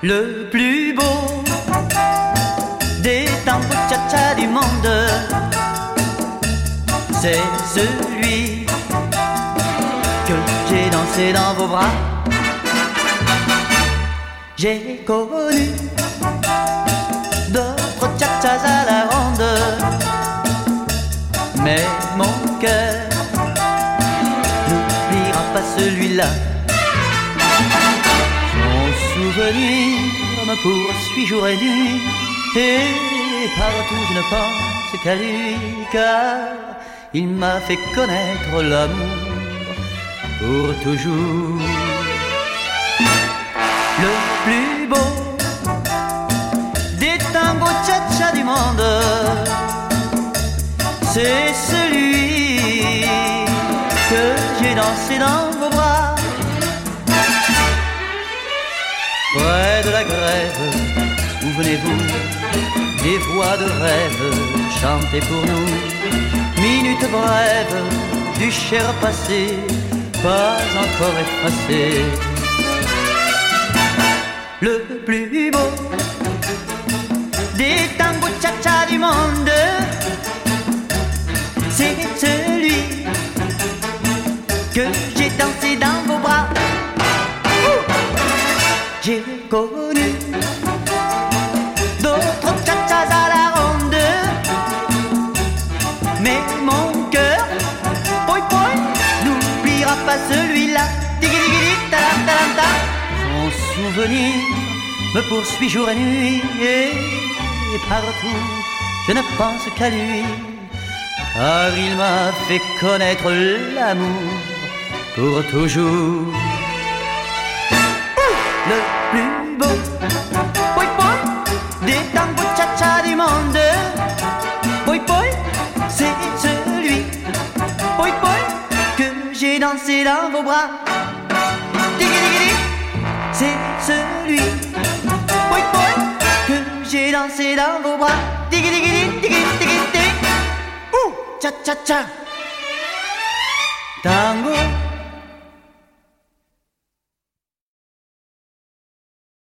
Le plus beau des tangos cha-cha du monde, c'est celui que j'ai dansé dans vos bras. J'ai connu d'autres cha-chas à la ronde, mais mon cœur n'oubliera pas celui-là. Son souvenir me poursuit jour et nuit, et partout je ne pense qu'à lui, car il m'a fait connaître l'amour pour toujours. Le plus beau des tangos cha-cha du monde, c'est celui que j'ai dansé dans vos bras. Près de la grève, où venez-vous? Des voix de rêve chantez pour nous. Minutes brèves du cher passé, pas encore effacé. Le plus beau des tangos cha-cha du monde, c'est celui que j'ai dansé dans vos bras. J'ai connu d'autres cha-chas à la ronde, mais mon cœur, poi poi, n'oubliera pas celui-là. Diggi-diggi-di-ta-ta-ta-ta. Son souvenir me poursuit jour et nuit, et partout je ne pense qu'à lui, car il m'a fait connaître l'amour pour toujours. Le plus beau, poi poi, des tangos cha-cha du monde, poi poi, c'est celui, poi poi, que j'ai dansé dans vos bras. Diggi-diggi-di, c'est celui, poi poi, que j'ai dansé dans vos bras. Diggi-diggi-di, diggi-diggi-di, cha-cha-cha. Tango